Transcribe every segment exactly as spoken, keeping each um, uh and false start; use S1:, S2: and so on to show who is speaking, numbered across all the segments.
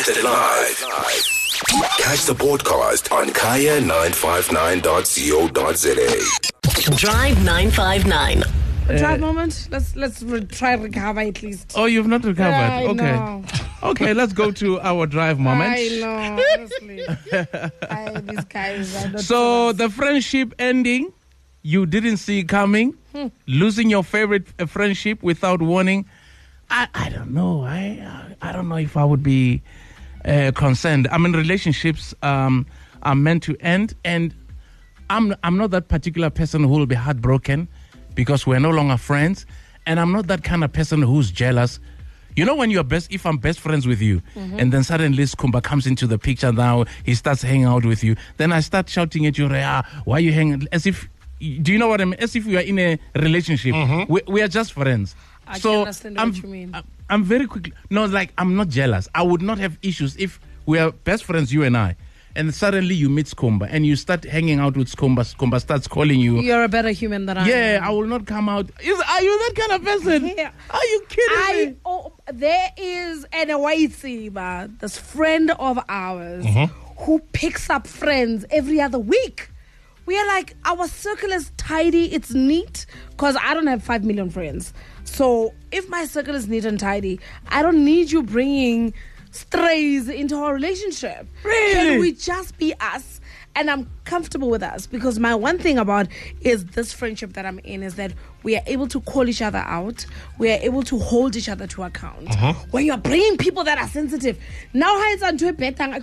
S1: Broadcasted live. Catch the podcast on kaya nine five nine dot co dot za.
S2: Drive nine five nine.
S3: A drive moment. Let's let's re- try and recover at least.
S4: Oh, you've not recovered.
S3: I
S4: okay.
S3: know.
S4: Okay, let's go to our drive moment.
S3: I know. Honestly, I, these guys are not
S4: So
S3: nice.
S4: the friendship ending, you didn't see coming.
S3: Hmm.
S4: Losing your favorite uh, friendship without warning. I, I don't know. I I don't know if I would be uh, concerned. I mean, relationships um, are meant to end, and I'm I'm not that particular person who will be heartbroken because we're no longer friends, and I'm not that kind of person who's jealous. You know, when you're best, if I'm best friends with you, mm-hmm. and then suddenly Skumba comes into the picture now, he starts hanging out with you, then I start shouting at you, ah, why are you hanging? As if, do you know what I mean? As if we are in a relationship. Mm-hmm. We, we are just friends.
S3: I
S4: so
S3: can understand
S4: I'm,
S3: what you mean.
S4: I'm, I'm very quickly, no, like, I'm not jealous. I would not have issues if we are best friends, you and I. And suddenly you meet Skumba and you start hanging out with Skumba. Skumba starts calling you.
S3: You're a better human than I
S4: Yeah,
S3: am.
S4: I will not come out. Is, are you that kind of person?
S3: Yeah.
S4: Are you kidding
S3: I,
S4: me?
S3: oh, there is an Awaiti, this friend of ours,
S4: Mm-hmm.
S3: who picks up friends every other week. We are like, our circle is tidy, it's neat, because I don't have five million friends. So if my circle is neat and tidy, I don't need you bringing strays into our relationship.
S4: Really?
S3: Can we just be us? And I'm comfortable with us, because my one thing about is this friendship that I'm in is that we are able to call each other out. We are able to hold each other to account.
S4: Uh-huh.
S3: When you're bringing people that are sensitive, now it's unto a betang.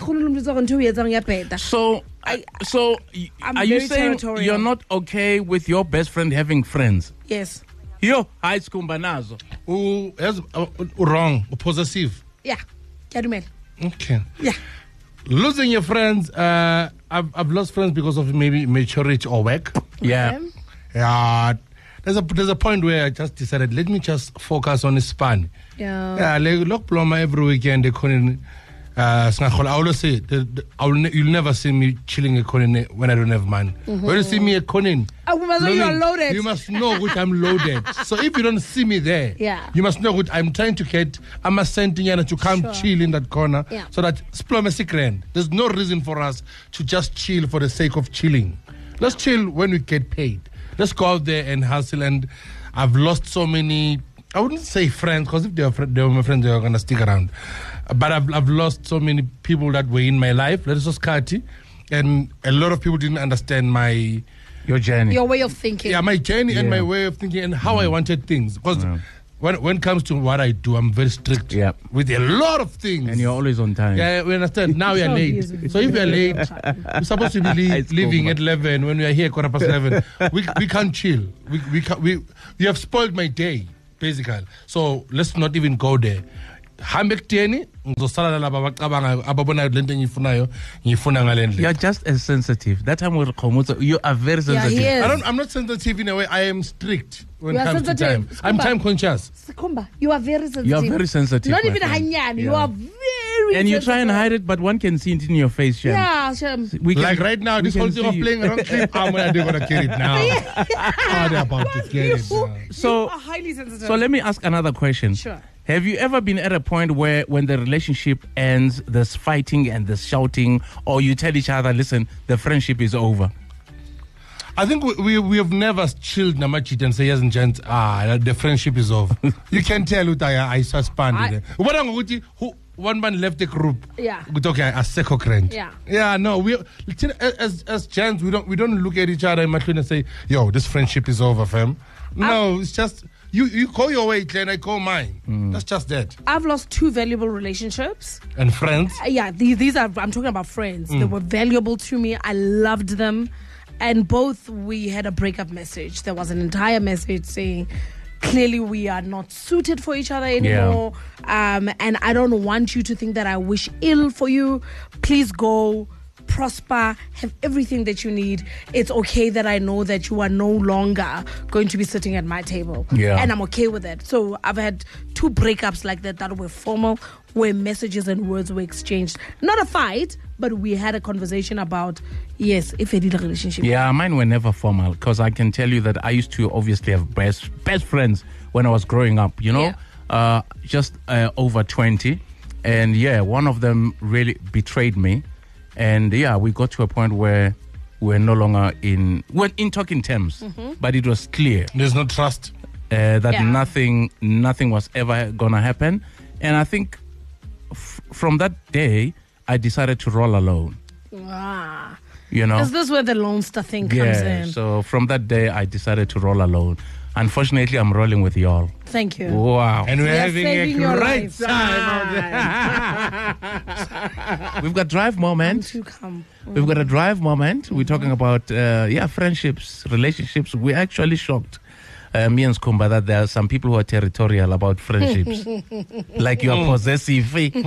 S4: So,
S3: I-
S4: so y-
S3: I'm
S4: are you
S3: very
S4: saying
S3: territorial.
S4: you're not okay with your best friend having friends?
S3: Yes.
S4: Yo, hi Skumba nazo.
S5: Who has uh, wrong, possessive.
S3: Yeah. Kadumel.
S5: Okay.
S3: Yeah.
S5: Losing your friends, uh, I've, I've lost friends because of maybe maturity or work.
S4: Yeah.
S3: Okay.
S5: Yeah. There's a there's a point where I just decided, let me just focus on the span.
S3: Yeah.
S5: Yeah, like lock plumber every weekend they couldn't uh I always say the, the, I'll ne- you'll never see me chilling a Conin when I don't have money.
S3: Mm-hmm.
S5: When you see me at Conin,
S3: Oh, we must know you are loaded.
S5: you must know which I'm loaded. So if you don't see me there,
S3: Yeah.
S5: you must know what I'm trying to get. I'm a Santiniana to come
S3: Sure.
S5: chill in that corner,
S3: Yeah.
S5: so that Splomesi grand. There's no reason for us to just chill for the sake of chilling. Let's chill when we get paid. Let's go out there and hustle. And I've lost so many. I wouldn't say friends, because if they were, fr- they were my friends, they were gonna stick around. But I've I've lost so many people that were in my life. Let us just cut it. And a lot of people didn't understand my
S4: Your journey.
S3: Your way of thinking.
S5: yeah my journey and
S4: Yeah.
S5: my way of thinking and how I wanted things. Because
S4: Yeah.
S5: when when it comes to what I do, I'm very strict
S4: Yeah.
S5: with a lot of things.
S4: And you're always on time.
S5: Yeah, we understand. Now we are
S3: So
S5: late.
S3: busy.
S5: So if we are late, we're supposed to be le-
S4: It's
S5: leaving
S4: cool,
S5: at eleven. When we are here, quarter past eleven, we we can't chill. We we can, we you have spoiled my day, basically. So let's not even go there. Hambek tieni, ngizosala laba abacabanga ababona lento engiyifunayo, ngiyifuna ngale ndlela.
S4: You're just as sensitive. That time with Khomutsa, you are very
S3: Yeah,
S4: sensitive.
S3: he is.
S5: I don't. I'm not sensitive in a way. I am strict when
S3: You
S5: it
S3: are
S5: comes to
S3: sensitive.
S5: time. I'm
S3: Skumba.
S5: time conscious.
S3: Sikomba, you are very sensitive.
S4: You are very sensitive.
S3: Not
S4: my
S3: even
S4: friend.
S3: hanyani. You
S4: Yeah.
S3: are very
S4: And you try and
S3: sensitive.
S4: hide it, but one can see it in your face, Shem.
S3: Yeah, Shem.
S4: We can-
S5: Like right now,
S4: we
S5: this
S4: can
S5: whole thing of
S4: see you.
S5: playing around clip, I'm gonna they're gonna kill it now. How they about to get it now.
S4: So,
S3: You are highly sensitive.
S4: so let me ask another question.
S3: Sure.
S4: Have you ever been at a point where when the relationship ends, there's fighting and there's shouting, or you tell each other, listen, the friendship is over?
S5: I think we, we we have never chilled Namachit and say yes and gents, ah, the friendship is over. You can tell what I I suspended. What I'm going to who one man left the group.
S3: Yeah.
S5: Good, okay, a second.
S3: Yeah.
S5: Yeah, no, we as as gents we don't we don't look at each other in and say, yo, this friendship is over, fam. No, it's just you you call your way, and I call mine. That's just that.
S3: I've lost two valuable relationships.
S5: And friends.
S3: Uh, Yeah, these, these are, I'm talking about friends. They were valuable to me. I loved them. And both, we had a breakup message. There was an entire message saying, clearly we are not suited for each other anymore. Um, and I don't want you to think that I wish ill for you. Please go, prosper, have everything that you need. It's okay that I know that you are no longer going to be sitting at my table.
S4: Yeah.
S3: And I'm okay with it. So I've had two breakups like that that were formal, where messages and words were exchanged. Not a fight, but we had a conversation about, yes, if I did a relationship.
S4: Yeah, mine were never formal, because I can tell you that I used to obviously have best best friends when I was growing up, you know,
S3: Yeah.
S4: uh, just uh, over twenty. And yeah, one of them really betrayed me. And yeah, we got to a point where we're no longer in, we're in talking terms,
S3: Mm-hmm.
S4: but it was clear
S5: There's no trust.
S4: uh, that
S3: Yeah.
S4: nothing, nothing was ever gonna happen. And I think f- from that day, I decided to roll alone.
S3: Ah.
S4: You know,
S3: Is this where the Lone Star thing comes
S4: yeah.
S3: in?
S4: So from that day, I decided to roll alone. Unfortunately, I'm rolling with y'all.
S3: Thank you.
S4: Wow.
S5: And we're
S3: You're
S5: having a
S3: saving your
S5: great
S3: life.
S5: time.
S4: We've got drive
S3: I'm
S4: moment.
S3: to come.
S4: We've got a drive moment. We're talking about, uh, yeah, friendships, relationships. We're actually shocked, uh, me and Skumba, that there are some people who are territorial about friendships. Like you are possessive.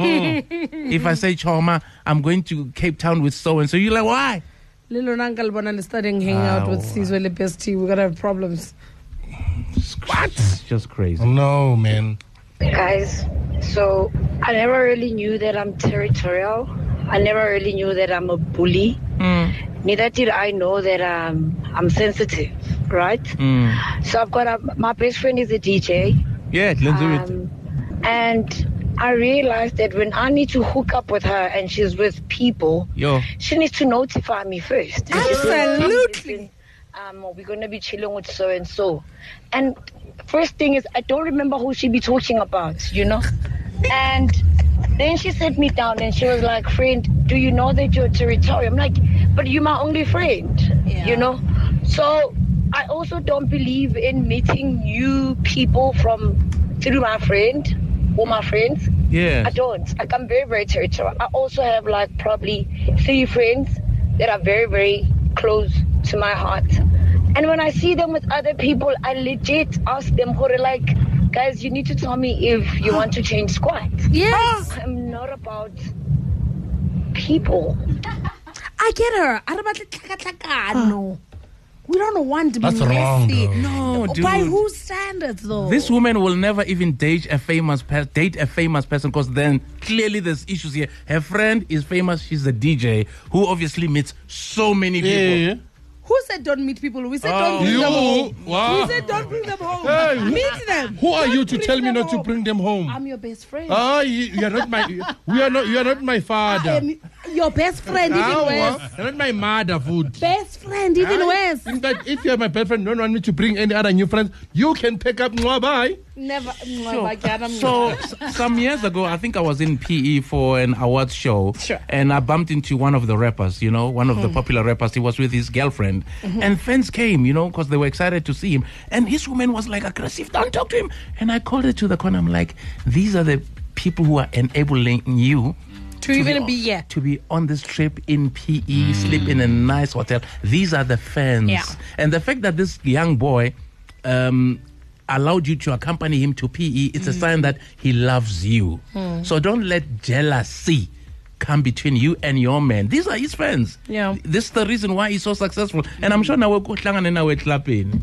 S4: If I say, Choma, I'm going to Cape Town with so-and-so, you're like, why?
S3: Little Uncle Bonan is starting hanging out with
S4: Ah,
S3: Sizwe Lepesti. We're going to have problems.
S4: What? It's just crazy.
S5: No, man.
S6: Guys, so I never really knew that I'm territorial. I never really knew that I'm a bully.
S4: Mm,
S6: Neither did I know that um, I'm sensitive, right?
S4: mm.
S6: So I've got a, my best friend is a D J.
S4: Yeah, let's do it.
S6: Um, and I realized that when I need to hook up with her and she's with people,
S4: Yo.
S6: she needs to notify me first. And she says,
S3: Absolutely.
S6: "Listen, Um, we're going to be chilling with so and so. And first thing is, I don't remember who she be talking about, you know? And then she sat me down and she was like, friend, do you know that you're territorial? I'm like, but you're my only friend,
S3: Yeah.
S6: you know? So I also don't believe in meeting new people from through my friend or my friends.
S4: Yeah.
S6: I don't. Like, I'm very, very territorial. I also have like probably three friends that are very, very close to my heart. And when I see them with other people, I legit ask them, who are like, guys, you need to tell me if you want to change squad.
S3: Yes.
S6: I'm not about people.
S3: I get her. I don't about No. We don't want to be
S5: That's wrong,
S3: messy.
S5: though.
S4: No,
S3: By
S4: dude.
S3: whose standards, though?
S4: This woman will never even date a famous pe- date a famous person because then clearly there's issues here. Her friend is famous. She's a D J who obviously meets so many people.
S5: Yeah.
S3: Who said don't meet people? We said
S4: Oh.
S3: don't bring
S5: You?
S3: them home.
S5: Wow.
S3: We said don't bring them home.
S5: Hey.
S3: Meet them.
S5: Who are
S3: Don't
S5: you to
S3: bring
S5: tell me
S3: them
S5: not to
S3: home.
S5: bring them home?
S3: I'm your best friend.
S5: Oh, you, you are not my. We are not. You are not my
S3: I
S5: father.
S3: am your best friend, even
S5: Ah,
S3: worse.
S5: you're not my mother, food.
S3: Best friend, even
S5: Ah,
S3: worse.
S5: In fact, if you're my best friend, don't want me to bring any other new friends, you can pick up Mwah, bye.
S3: Never.
S4: So,
S3: Never.
S4: so s- some years ago, I think I was in P E for an awards show,
S3: Sure.
S4: and I bumped into one of the rappers. You know, one of the popular rappers. He was with his girlfriend, and fans came, you know, because they were excited to see him. And his woman was like aggressive. Don't talk to him. And I called her to the corner. I'm like, these are the people who are enabling you.
S3: To even be here.
S4: To be on this trip in P E, sleep in a nice hotel. These are the fans.
S3: Yeah.
S4: And the fact that this young boy um, allowed you to accompany him to P E, it's a sign that he loves you. So don't let jealousy come between you and your man. These are his friends.
S3: Yeah.
S4: This is the reason why he's so successful. And I'm sure now we're going clapping.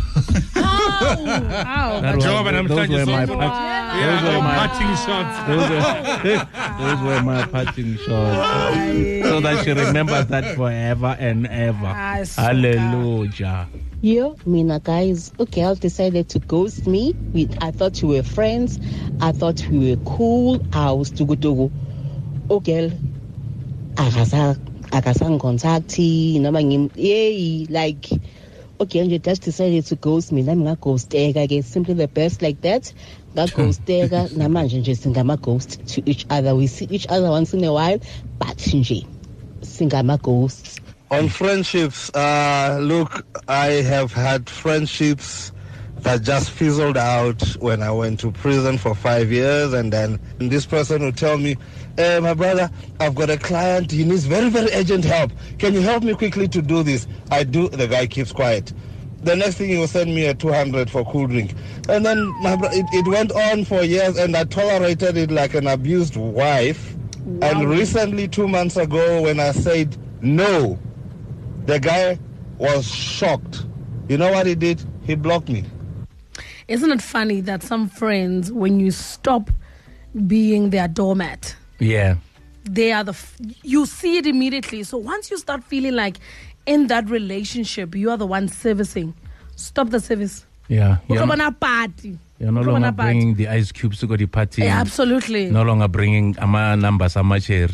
S3: Ow.
S4: That was-
S5: Job and I'm
S4: those
S5: trying to
S4: were my
S5: solve
S4: part-
S5: Yeah,
S4: Those were
S5: I'm
S4: my-
S5: parting shots.
S4: Those were, those were my parting shots. So that she remembers that forever and ever.
S3: Ah, suka.
S4: Hallelujah.
S7: Yo, Mina guys, a girl decided to ghost me. We, I thought we were friends. I thought we were cool. I was tugu tugu. Oh girl, akasa akasang contacti, noma ngim, yay, like, okay, and you just decided to ghost me. Nami nga ghost ega, get simply the best like that. Nga ghost ega, namanje nje singama ghost to each other. We see each other once in a while, but nje singama ghosts.
S8: On friendships, uh, look, I have had friendships that just fizzled out when I went to prison for five years, and then this person would tell me, hey, my brother, I've got a client, he needs very, very urgent help. Can you help me quickly to do this? I do, the guy keeps quiet. The next thing he will send me a two hundred for cool drink. And then my bro- it, it went on for years, and I tolerated it like an abused wife. And recently, two months ago, when I said no, the guy was shocked. You know what he did? He blocked me.
S3: Isn't it funny that some friends, when you stop being their doormat,
S4: Yeah.
S3: they are the f- you see it immediately. So once you start feeling like in that relationship you are the one servicing, stop the service.
S4: Yeah. You're,
S3: Come
S4: no,
S3: on a party.
S4: you're no
S3: Come on
S4: longer
S3: a party.
S4: bringing the ice cubes to go to the party.
S3: Yeah, absolutely.
S4: No longer bringing ama numbers amacher.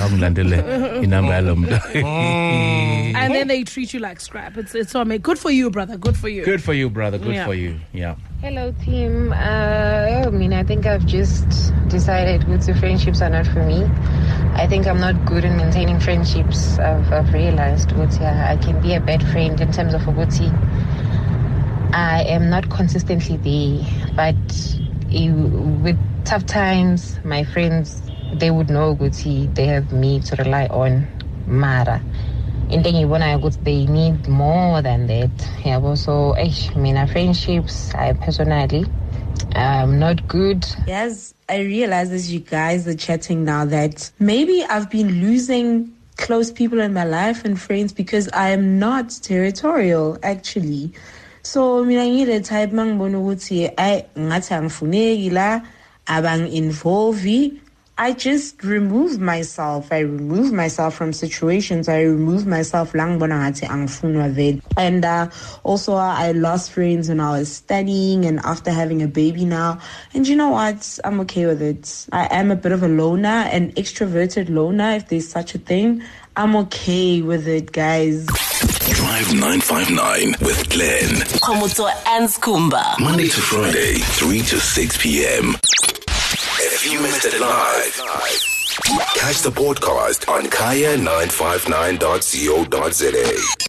S3: And then they treat you like scrap. It's it's so amazing. Good for you, brother. Good for you.
S4: Good for you, brother. Good
S3: Yeah.
S4: for you. Yeah.
S9: Hello, team. Uh, I mean, I think I've just decided good friendships are not for me. I think I'm not good in maintaining friendships. I've, I've realized what yeah, I can be a bad friend in terms of Uguti. I am not consistently there, but it, with tough times, my friends, they would know Uguti. They have me to rely on. Mara. And then you wanna go, they need more than that. Yeah, also, I mean, our friendships, I personally, I'm not good.
S10: Yes, I realize as you guys are chatting now that maybe I've been losing close people in my life and friends because I am not territorial, actually. So, I mean, I need a type man bonuguti, I ngatang funegila, abang involvi. I just remove myself. I remove myself from situations. I remove myself lang bonangati ang funwa ved. And uh, also uh, I lost friends when I was studying and after having a baby now. And you know what? I'm okay with it. I am a bit of a loner, an extroverted loner, if there's such a thing. I'm okay with it, guys.
S1: Drive nine five nine with Glenn.
S2: Khomotso and Skumba.
S1: Monday to Friday, three to six p.m. If you missed it live, catch the podcast on kaya nine five nine dot co dot za.